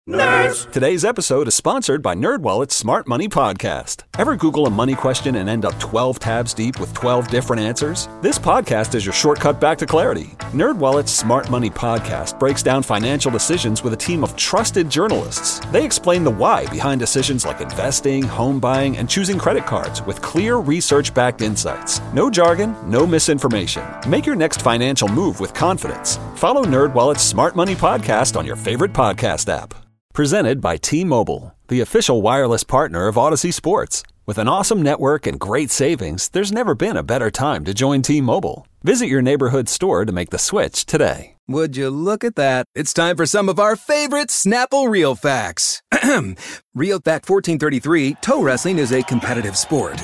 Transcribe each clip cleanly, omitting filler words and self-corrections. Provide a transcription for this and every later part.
Nerds! Today's episode is sponsored by NerdWallet's Smart Money Podcast. Ever Google a money question and end up 12 tabs deep with 12 different answers? This podcast is your shortcut back to clarity. NerdWallet's Smart Money Podcast breaks down financial decisions with a team of trusted journalists. They explain the why behind decisions like investing, home buying, and choosing credit cards with clear research-backed insights. No jargon, no misinformation. Make your next financial move with confidence. Follow NerdWallet's Smart Money Podcast on your favorite podcast app. Presented by T-Mobile, the official wireless partner of Odyssey Sports. With an awesome network and great savings, there's never been a better time to join T-Mobile. Visit your neighborhood store to make the switch today. Would you look at that? It's time for some of our favorite Snapple Real Facts. Real Fact 1433, toe wrestling is a competitive sport.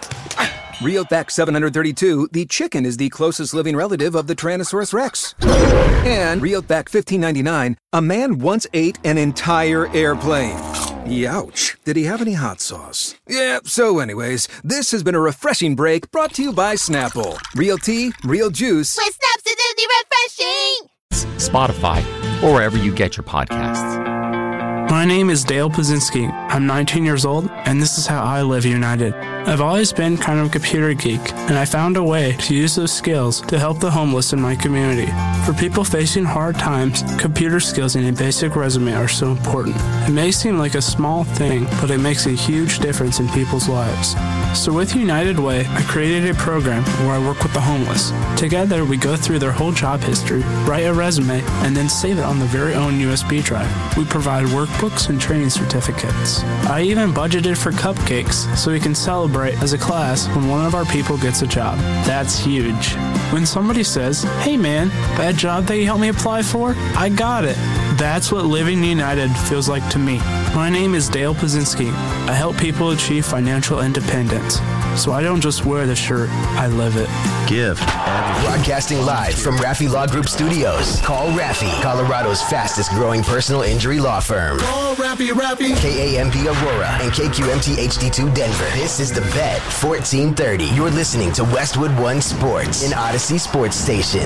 Real Fact 732, the chicken is the closest living relative of the Tyrannosaurus Rex. And Real Fact 1599, a man once ate an entire airplane. Youch. Did he have any hot sauce? Yeah, so anyways, this has been a refreshing break brought to you by Snapple. Real tea, real juice. With Snap's refreshing! Spotify, or wherever you get your podcasts. My name is Dale Pazinski. I'm 19 years old, and this is how I live united. I've always been kind of a computer geek, and I found a way to use those skills to help the homeless in my community. For people facing hard times, computer skills and a basic resume are so important. It may seem like a small thing, but it makes a huge difference in people's lives. So with United Way, I created a program where I work with the homeless. Together, we go through their whole job history, write a resume, and then save it on their very own USB drive. We provide workbooks and training certificates. I even budgeted for cupcakes so we can celebrate as a class when one of our people gets a job. That's huge. When somebody says, "Hey man, that job that you helped me apply for, I got it." That's what living united feels like to me. My name is Dale Pazinski. I help people achieve financial independence. So I don't just wear the shirt, I live it. Give. Broadcasting live from Raffi Law Group Studios. Call Raffi, Colorado's fastest growing personal injury law firm. Call Raffi. KAMP Aurora and KQMT HD2 Denver. This is The Bet, 1430. You're listening to Westwood One Sports in Odyssey Sports Station.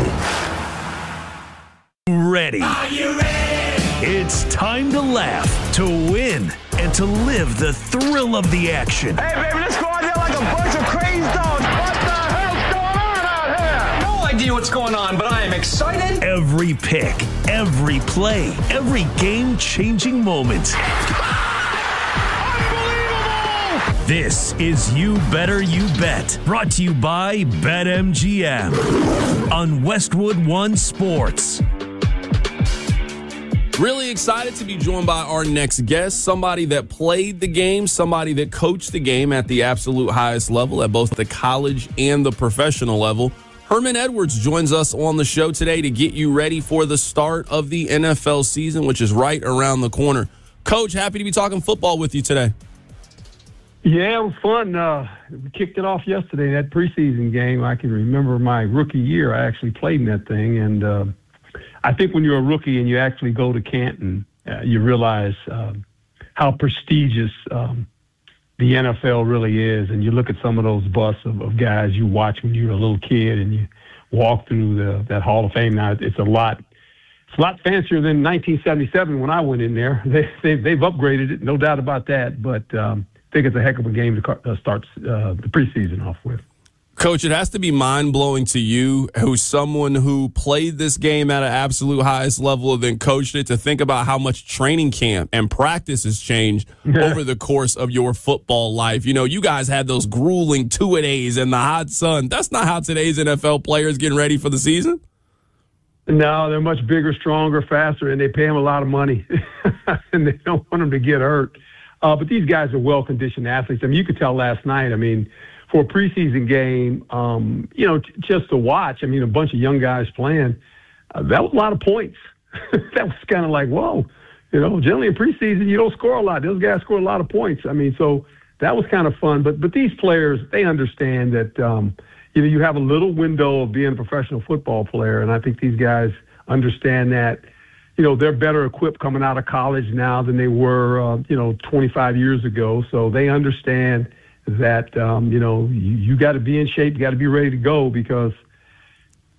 Ready. Are you ready? It's time to laugh, to win, and to live the thrill of the action. Hey, baby, let's go out there like a bunch of crazy dogs. What the hell's going on out here? No idea what's going on, but I am excited. Every pick, every play, every game-changing moment. Unbelievable! This is You Better You Bet, brought to you by BetMGM on Westwood One Sports. Really excited to be joined by our next guest, somebody that played the game, somebody that coached the game at the absolute highest level at both the college and the professional level. Herman Edwards joins us on the show today to get you ready for the start of the NFL season, which is right around the corner. Coach, happy to be talking football with you today. Yeah, it was fun. We kicked it off yesterday, that preseason game. I can remember my rookie year. I actually played in that thing, and I think when you're a rookie and you actually go to Canton, you realize how prestigious the NFL really is. And you look at some of those busts of guys you watch when you were a little kid and you walk through that Hall of Fame. Now it's a lot fancier than 1977 when I went in there. They've upgraded it, no doubt about that. But I think it's a heck of a game to start the preseason off with. Coach, it has to be mind-blowing to you, who's someone who played this game at an absolute highest level and then coached it, to think about how much training camp and practice has changed over the course of your football life. You know, you guys had those grueling two-a-days in the hot sun. That's not how today's NFL players getting ready for the season. No, they're much bigger, stronger, faster, and they pay them a lot of money, and they don't want them to get hurt. But these guys are well-conditioned athletes. I mean, you could tell last night, for a preseason game, just to watch, a bunch of young guys playing, that was a lot of points. That was kind of like, whoa, generally in preseason, you don't score a lot. Those guys score a lot of points. So that was kind of fun. But these players, they understand that, you have a little window of being a professional football player. And I think these guys understand that, they're better equipped coming out of college now than they were, 25 years ago. So they understand that, you got to be in shape, you got to be ready to go, because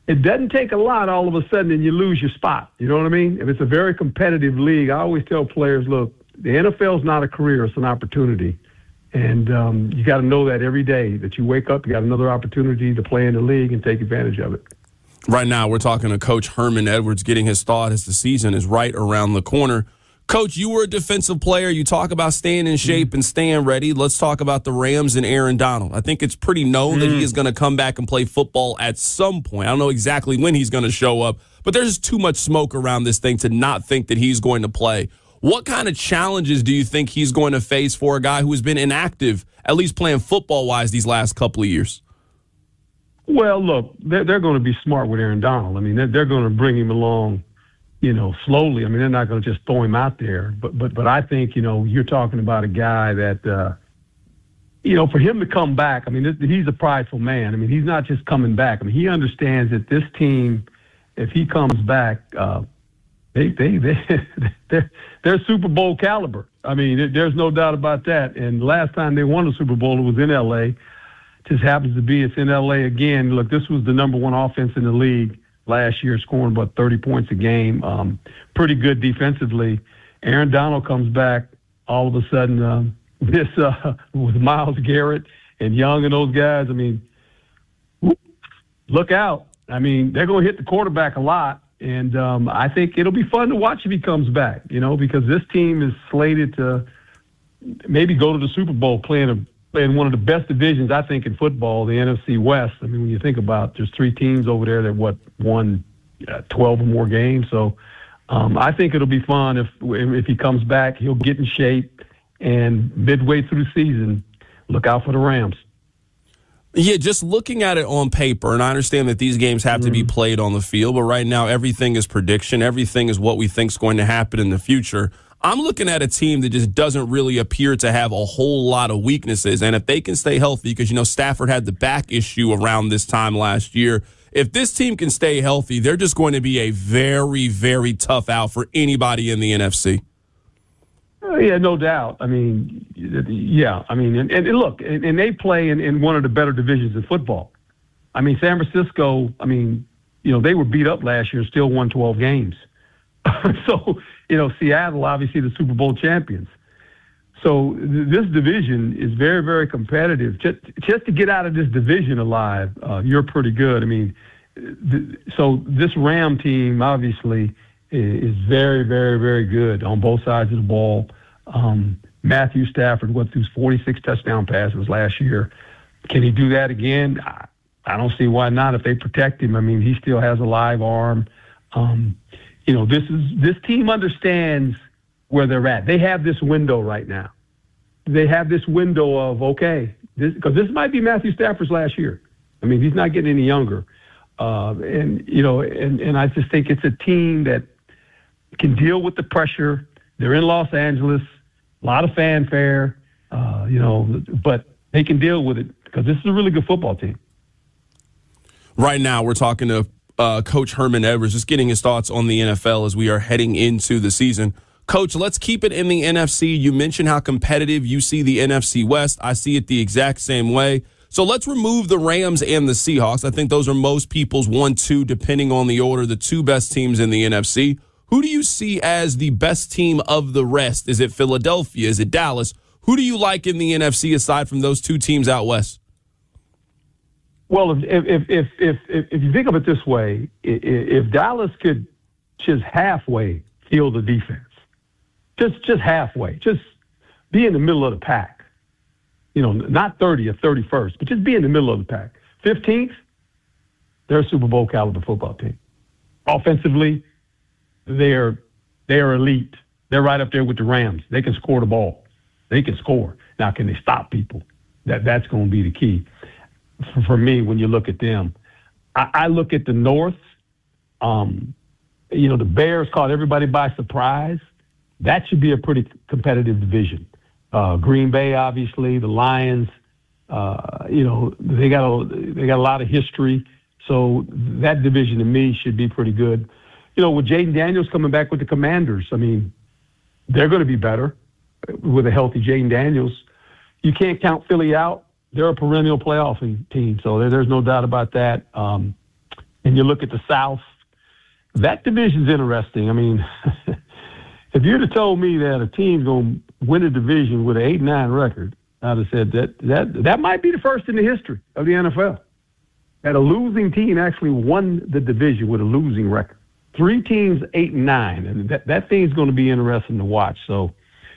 it doesn't take a lot all of a sudden and you lose your spot. You know what I mean? If it's a very competitive league, I always tell players, look, the NFL is not a career, it's an opportunity. And you got to know that every day that you wake up, you got another opportunity to play in the league and take advantage of it. Right now, we're talking to Coach Herman Edwards, getting his thought as the season is right around the corner. Coach, you were a defensive player. You talk about staying in shape and staying ready. Let's talk about the Rams and Aaron Donald. I think it's pretty known that he is going to come back and play football at some point. I don't know exactly when he's going to show up, but there's too much smoke around this thing to not think that he's going to play. What kind of challenges do you think he's going to face for a guy who has been inactive, at least playing football-wise, these last couple of years? Well, look, they're going to be smart with Aaron Donald. I mean, they're going to bring him along, slowly. I mean, they're not going to just throw him out there. But I think, you're talking about a guy that, for him to come back, I mean, he's a prideful man. I mean, he's not just coming back. I mean, he understands that this team, if he comes back, they're Super Bowl caliber. I mean, there's no doubt about that. And the last time they won the Super Bowl, it was in L.A. Just happens to be it's in L.A. again. Look, this was the number one offense in the league last year, scoring about 30 points a game. Pretty good defensively. Aaron Donald comes back all of a sudden. With Myles Garrett and Young and those guys, I mean, look out. I mean, they're going to hit the quarterback a lot. And I think it'll be fun to watch if he comes back, because this team is slated to maybe go to the Super Bowl playing one of the best divisions, I think, in football, the NFC West. I mean, when you think about there's 3 teams over there that won 12 or more games. So I think it'll be fun if he comes back. He'll get in shape, and midway through the season, look out for the Rams. Yeah, just looking at it on paper, and I understand that these games have to be played on the field, but right now everything is prediction. Everything is what we think is going to happen in the future. I'm looking at a team that just doesn't really appear to have a whole lot of weaknesses, and if they can stay healthy, because, Stafford had the back issue around this time last year, if this team can stay healthy, they're just going to be a very, very tough out for anybody in the NFC. Yeah, no doubt. I mean, yeah. I mean, and look, and they play in one of the better divisions in football. I mean, San Francisco, I mean, they were beat up last year and still won 12 games. So, Seattle, obviously the Super Bowl champions. So this division is very, very competitive. Just to get out of this division alive, you're pretty good. I mean, so this Ram team, obviously, is very, very, very good on both sides of the ball. Matthew Stafford went through 46 touchdown passes last year. Can he do that again? I don't see why not. If they protect him, I mean, he still has a live arm. This team understands where they're at. They have this window right now. They have this window of, okay, because this might be Matthew Stafford's last year. I mean, he's not getting any younger. And I just think it's a team that can deal with the pressure. They're in Los Angeles, a lot of fanfare, but they can deal with it because this is a really good football team. Right now, we're talking to Coach Herman Edwards, just getting his thoughts on the NFL as we are heading into the season. Coach, let's keep it in the NFC. You mentioned how competitive you see the NFC West. I see it the exact same way. So let's remove the Rams and the Seahawks. I think those are most people's 1-2, depending on the order, the 2 best teams in the NFC. Who do you see as the best team of the rest? Is it Philadelphia? Is it Dallas? Who do you like in the NFC aside from those 2 teams out west? Well, if you think of it this way, if Dallas could just halfway field the defense, just halfway, just be in the middle of the pack, not 30th, 31st, but just be in the middle of the pack. 15th, they're a Super Bowl caliber football team. Offensively, they're elite. They're right up there with the Rams. They can score the ball. They can score. Now, can they stop people? That's going to be the key. For me, when you look at them, I look at the North. The Bears caught everybody by surprise. That should be a pretty competitive division. Green Bay, obviously, the Lions. They got a lot of history, so that division to me should be pretty good. With Jaden Daniels coming back with the Commanders, I mean, they're going to be better with a healthy Jaden Daniels. You can't count Philly out. They're a perennial playoff team, so there's no doubt about that. and you look at the South, that division's interesting. I mean, if you'd have told me that a team's going to win a division with an 8-9 record, I'd have said that might be the first in the history of the NFL. That a losing team actually won the division with a losing record. 3 teams, 8-9, and that thing's going to be interesting to watch. So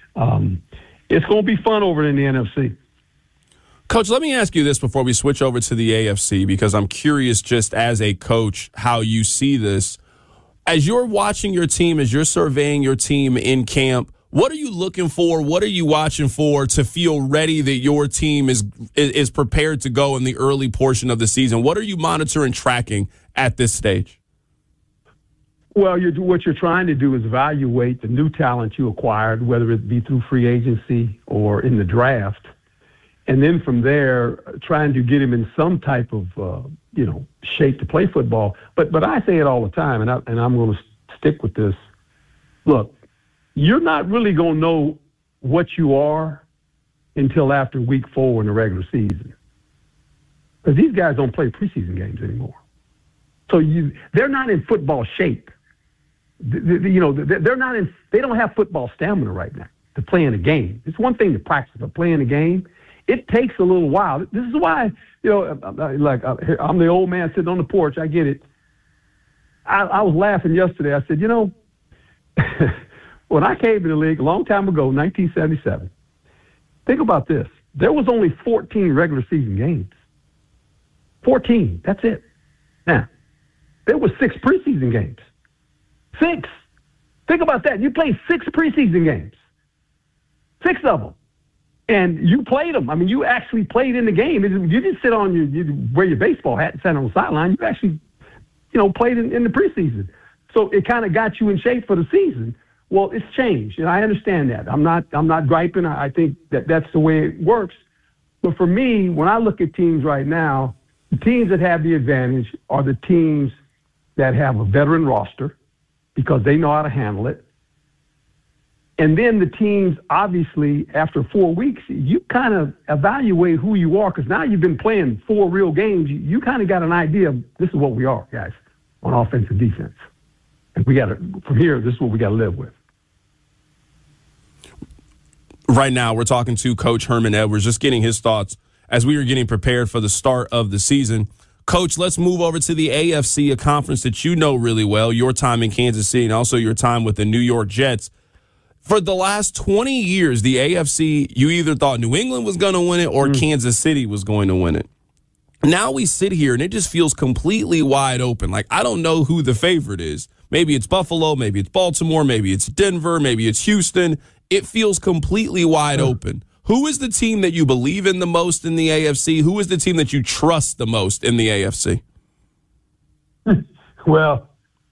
it's going to be fun over in the NFC. Coach, let me ask you this before we switch over to the AFC, because I'm curious just as a coach how you see this. As you're watching your team, as you're surveying your team in camp, what are you looking for? What are you watching for to feel ready that your team is prepared to go in the early portion of the season? What are you monitoring, tracking at this stage? Well, what you're trying to do is evaluate the new talent you acquired, whether it be through free agency or in the draft. And then from there, trying to get him in some type of, shape to play football. But I say it all the time, and I'm going to stick with this. Look, you're not really going to know what you are until after week 4 in the regular season. Because these guys don't play preseason games anymore. So they're not in football shape. They're not in. They don't have football stamina right now to play in a game. It's one thing to practice, but playing a game, it takes a little while. This is why, I'm the old man sitting on the porch. I get it. I was laughing yesterday. I said, when I came in the league a long time ago, 1977, think about this. There was only 14 regular season games. 14. That's it. Now, there were 6 preseason games. 6. Think about that. You played 6 preseason games. 6 of them. And you played them. I mean, you actually played in the game. You didn't sit on you wear your baseball hat and sat on the sideline. You actually, played in the preseason. So it kind of got you in shape for the season. Well, it's changed, and I understand that. I'm not griping. I think that's the way it works. But for me, when I look at teams right now, the teams that have the advantage are the teams that have a veteran roster because they know how to handle it. And then the teams, obviously, after 4 weeks, you kind of evaluate who you are because now you've been playing 4 real games. You kind of got an idea of this is what we are, guys, on offense and defense. And from here, this is what we got to live with. Right now, we're talking to Coach Herman Edwards, just getting his thoughts as we were getting prepared for the start of the season. Coach, let's move over to the AFC, a conference that you know really well, your time in Kansas City and also your time with the New York Jets. For the last 20 years, the AFC, you either thought New England was going to win it or Kansas City was going to win it. Now we sit here, and it just feels completely wide open. Like, I don't know who the favorite is. Maybe it's Buffalo, maybe it's Baltimore, maybe it's Denver, maybe it's Houston. It feels completely wide open. Who is the team that you believe in the most in the AFC? Who is the team that you trust the most in the AFC? Well,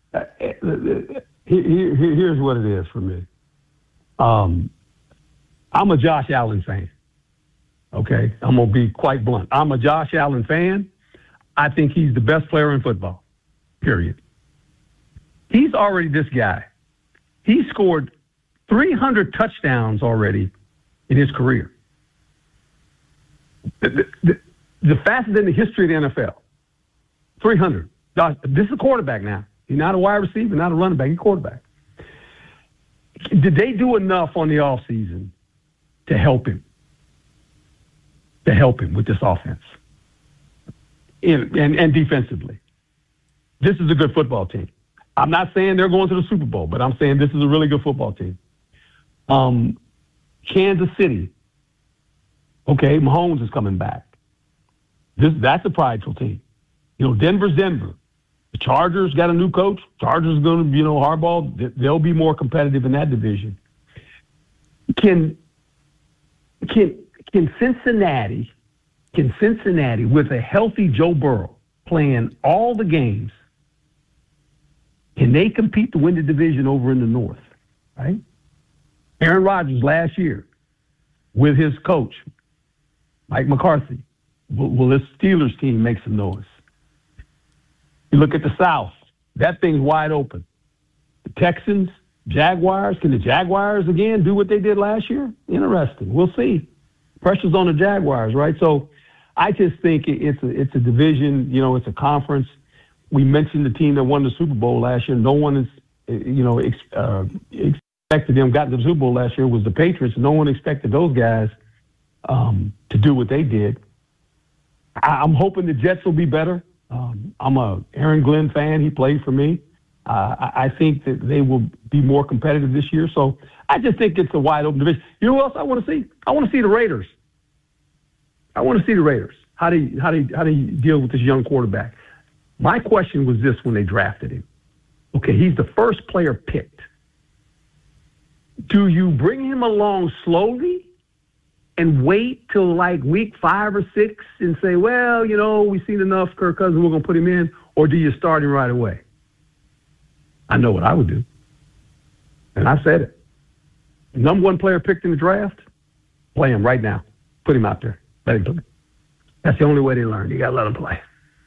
here's what it is for me. I'm a Josh Allen fan. Okay? I'm going to be quite blunt. I'm a Josh Allen fan. I think he's the best player in football, period. He's already this guy. He scored 300 touchdowns already in his career. The fastest in the history of the NFL. 300. This is a quarterback now. He's not a wide receiver, not a running back. He's a quarterback. Did they do enough on the offseason to help him? To help him with this offense and defensively. This is a good football team. I'm not saying they're going to the Super Bowl, but I'm saying this is a really good football team. Kansas City. Okay, Mahomes is coming back. That's a prideful team. Denver's Denver. The Chargers got a new coach. Chargers are going to, Harbaugh. They'll be more competitive in that division. Can Cincinnati, with a healthy Joe Burrow playing all the games, can they compete to win the division over in the North? Right? Aaron Rodgers last year with his coach, Mike McCarthy. Will this Steelers team make some noise? You look at the South. That thing's wide open. The Texans, Jaguars. Can the Jaguars again do what they did last year? Interesting. We'll see. Pressure's on the Jaguars, right? So I just think it's a division. It's a conference. we mentioned the team that won the Super Bowl last year. No one is, expected them got to the Super Bowl last year was the Patriots. No one expected those guys to do what they did. I'm hoping the Jets will be better. I'm a Aaron Glenn fan. He played for me. I think that they will be more competitive this year. So I just think it's a wide open division. You know what else I want to see? I want to see the Raiders. How do you deal with this young quarterback? My question was this when they drafted him. Okay, he's the first player picked. Do you bring him along slowly and wait till like week 5 or 6 and say, well, we've seen enough Kirk Cousins, we're going to put him in? Or do you start him right away? I know what I would do. And I said it. Number 1 player picked in the draft, play him right now. Put him out there. Let him play. That's the only way they learn. You got to let them play.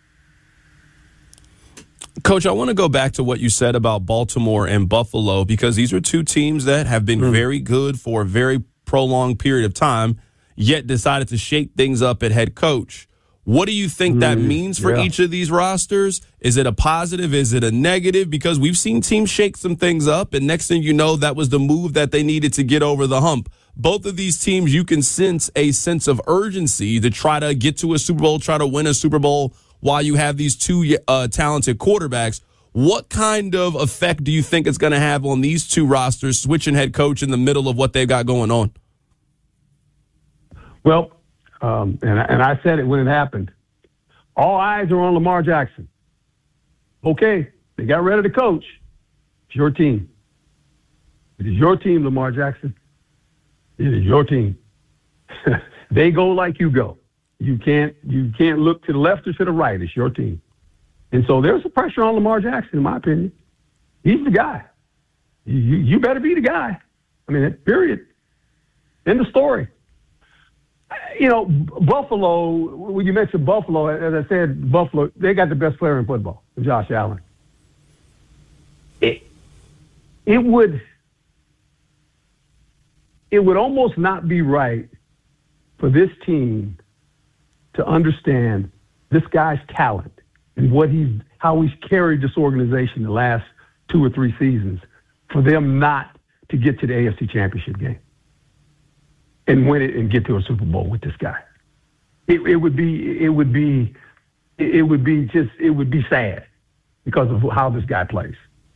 Coach, I want to go back to what you said about Baltimore and Buffalo, because these are two teams that have been very good for a very prolonged period of time, yet decided to shake things up at head coach. What do you think that means for each of these rosters? Is it a positive? Is it a negative? Because we've seen teams shake some things up, and next thing you know, that was the move that they needed to get over the hump. Both of these teams, you can sense a sense of urgency to try to get to a Super Bowl, try to win a Super Bowl while you have these two talented quarterbacks. What kind of effect do you think it's going to have on these two rosters, switching head coach in the middle of what they've got going on? Well, and I said it when it happened. All eyes are on Lamar Jackson. Okay, they got rid of the coach. It's your team. It is your team, Lamar Jackson. It is your team. They go like you go. You can't look to the left or to the right. It's your team. And so there's a pressure on Lamar Jackson, in my opinion. He's the guy. You better be the guy. I mean, period. End of story. Buffalo, when you mentioned Buffalo, as I said, Buffalo, they got the best player in football, Josh Allen. It would almost not be right for this team to understand this guy's talent and how he's carried this organization the last 2 or 3 seasons, for them not to get to the AFC Championship game and win it and get to a Super Bowl with this guy. It would be sad because of how this guy plays.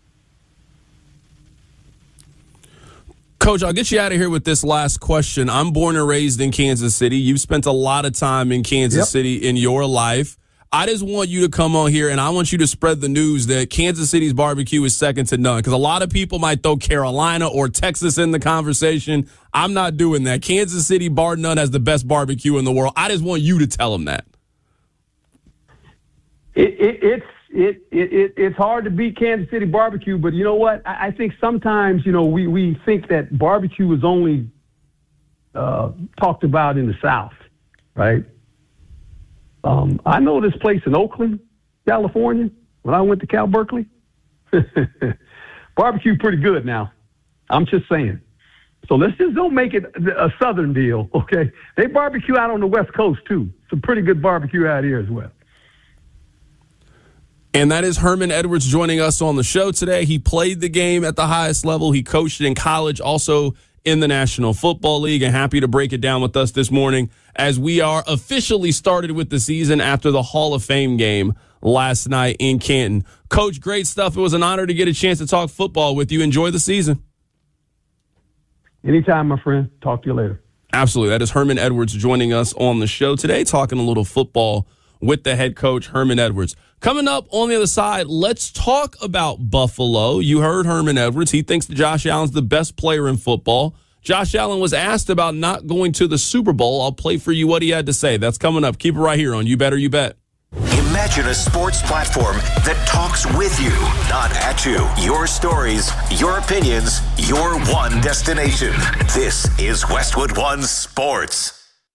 Coach, I'll get you out of here with this last question. I'm born and raised in Kansas City. You've spent a lot of time in Kansas City in your life. I just want you to come on here, and I want you to spread the news that Kansas City's barbecue is second to none, because a lot of people might throw Carolina or Texas in the conversation. I'm not doing that. Kansas City, bar none, has the best barbecue in the world. I just want you to tell them that. It's hard to beat Kansas City barbecue, but you know what? I think sometimes, we think that barbecue is only talked about in the South, right? I know this place in Oakland, California, when I went to Cal Berkeley. Barbecue pretty good now. I'm just saying. So let's just don't make it a Southern deal, okay? They barbecue out on the West Coast, too. Some pretty good barbecue out here as well. And that is Herman Edwards joining us on the show today. He played the game at the highest level. He coached in college, also in the National Football League, and happy to break it down with us this morning as we are officially started with the season after the Hall of Fame game last night in Canton. Coach, great stuff. It was an honor to get a chance to talk football with you. Enjoy the season. Anytime, my friend. Talk to you later. Absolutely. That is Herman Edwards joining us on the show today, talking a little football with the head coach, Herman Edwards. Coming up on the other side, let's talk about Buffalo. You heard Herman Edwards. He thinks that Josh Allen's the best player in football. Josh Allen was asked about not going to the Super Bowl. I'll play for you what he had to say. That's coming up. Keep it right here on You Better You Bet. Imagine a sports platform that talks with you, not at you. Your stories, your opinions, your one destination. This is Westwood One Sports.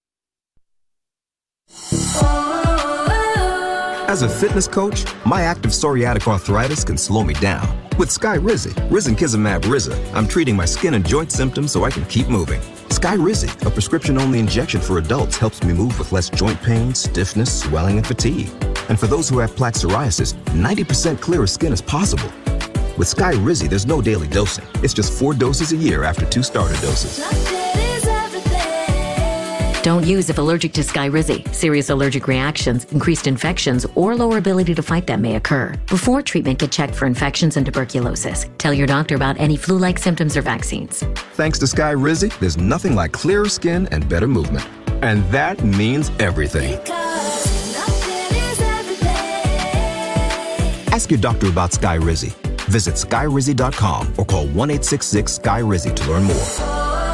As a fitness coach, my active psoriatic arthritis can slow me down. With Skyrizi, risankizumab Riza, I'm treating my skin and joint symptoms so I can keep moving. Skyrizi, a prescription-only injection for adults, helps me move with less joint pain, stiffness, swelling, and fatigue. And for those who have plaque psoriasis, 90% clearer skin is possible. With Skyrizi, there's no daily dosing. It's just 4 doses a year after 2 starter doses. Don't use if allergic to Skyrizi. Serious allergic reactions, increased infections, or lower ability to fight them may occur. Before treatment, get checked for infections and tuberculosis. Tell your doctor about any flu-like symptoms or vaccines. Thanks to Skyrizi, there's nothing like clearer skin and better movement. And that means everything. Ask your doctor about Skyrizi. Visit Skyrizi.com or call 1-866-SKY-RIZI to learn more.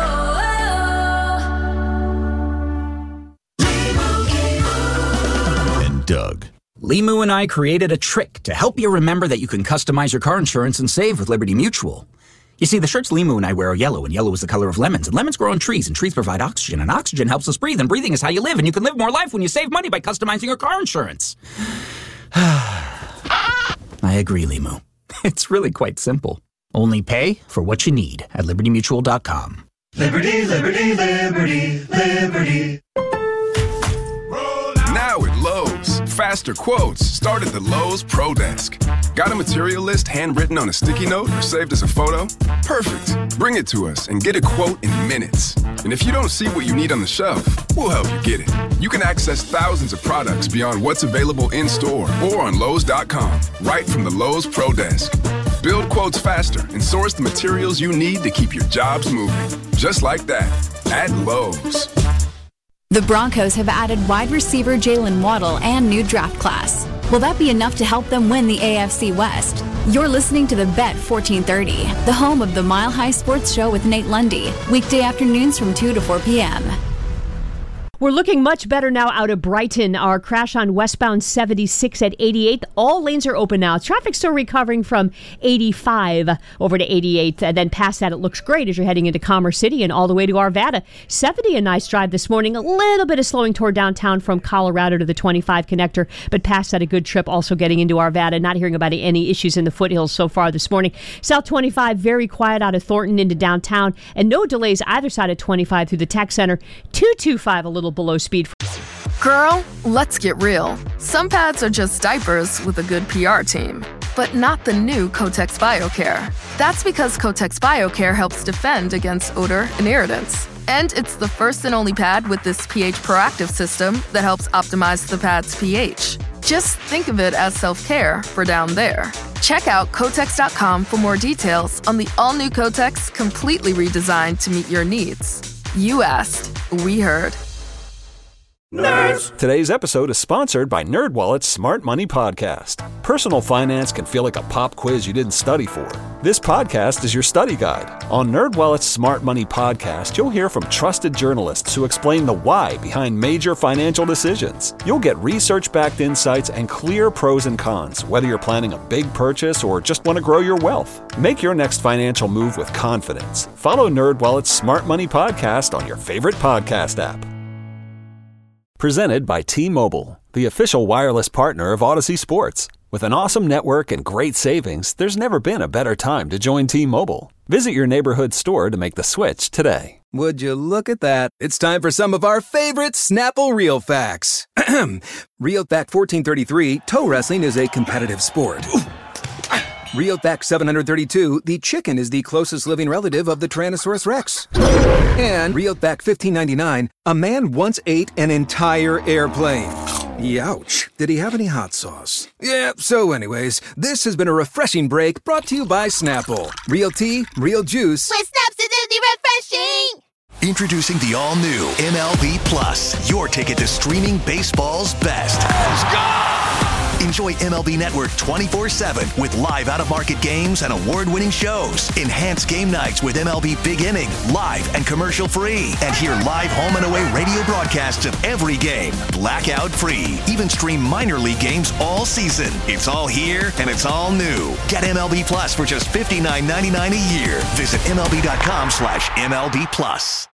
Doug. Limu and I created a trick to help you remember that you can customize your car insurance and save with Liberty Mutual. You see, the shirts Limu and I wear are yellow, and yellow is the color of lemons, and lemons grow on trees, and trees provide oxygen, and oxygen helps us breathe, and breathing is how you live, and you can live more life when you save money by customizing your car insurance. I agree, Limu. It's really quite simple. Only pay for what you need at LibertyMutual.com. Liberty, liberty, liberty, liberty. Now at Lowe's, faster quotes start at the Lowe's Pro Desk. Got a material list handwritten on a sticky note or saved as a photo? Perfect. Bring it to us and get a quote in minutes. And if you don't see what you need on the shelf, we'll help you get it. You can access thousands of products beyond what's available in-store or on Lowe's.com, right from the Lowe's Pro Desk. Build quotes faster and source the materials you need to keep your jobs moving. Just like that, at Lowe's. The Broncos have added wide receiver Jalen Waddle and new draft class. Will that be enough to help them win the AFC West? You're listening to The Bet 1430, the home of the Mile High Sports Show with Nate Lundy, weekday afternoons from 2 to 4 p.m. We're looking much better now out of Brighton. Our crash on westbound 76 at 88th. All lanes are open now. Traffic's still recovering from 85 over to 88th. And then past that, it looks great as you're heading into Commerce City and all the way to Arvada. 70, a nice drive this morning. A little bit of slowing toward downtown from Colorado to the 25 connector. But past that, a good trip also getting into Arvada. Not hearing about any issues in the foothills so far this morning. South 25, very quiet out of Thornton into downtown. And no delays either side of 25 through the Tech Center. 225, a little below speed. Girl, let's get real. Some pads are just diapers with a good PR team, but not the new Kotex BioCare. That's because Kotex BioCare helps defend against odor and irritants. And it's the first and only pad with this pH proactive system that helps optimize the pad's pH. Just think of it as self-care for down there. Check out Kotex.com for more details on the all-new Kotex, completely redesigned to meet your needs. You asked, we heard. Nerds! Today's episode is sponsored by NerdWallet's Smart Money Podcast. Personal finance can feel like a pop quiz you didn't study for. This podcast is your study guide. On NerdWallet's Smart Money Podcast, you'll hear from trusted journalists who explain the why behind major financial decisions. You'll get research-backed insights and clear pros and cons, whether you're planning a big purchase or just want to grow your wealth. Make your next financial move with confidence. Follow NerdWallet's Smart Money Podcast on your favorite podcast app. Presented by T-Mobile, the official wireless partner of Odyssey Sports. With an awesome network and great savings, there's never been a better time to join T-Mobile. Visit your neighborhood store to make the switch today. Would you look at that? It's time for some of our favorite Snapple Real Facts. Real Fact 1433, toe wrestling is a competitive sport. Real Fact 732, the chicken is the closest living relative of the Tyrannosaurus Rex. And Real Fact 1599, a man once ate an entire airplane. Youch. Did he have any hot sauce? Yeah, so anyways, this has been a refreshing break brought to you by Snapple. Real tea, real juice. With Snaps, it's refreshing! Introducing the all-new MLB Plus, your ticket to streaming baseball's best. Let's go! Enjoy MLB Network 24/7 with live out-of-market games and award-winning shows. Enhance game nights with MLB Big Inning, live and commercial-free. And hear live home and away radio broadcasts of every game, blackout-free. Even stream minor league games all season. It's all here and it's all new. Get MLB Plus for just $59.99 a year. Visit MLB.com/MLB Plus.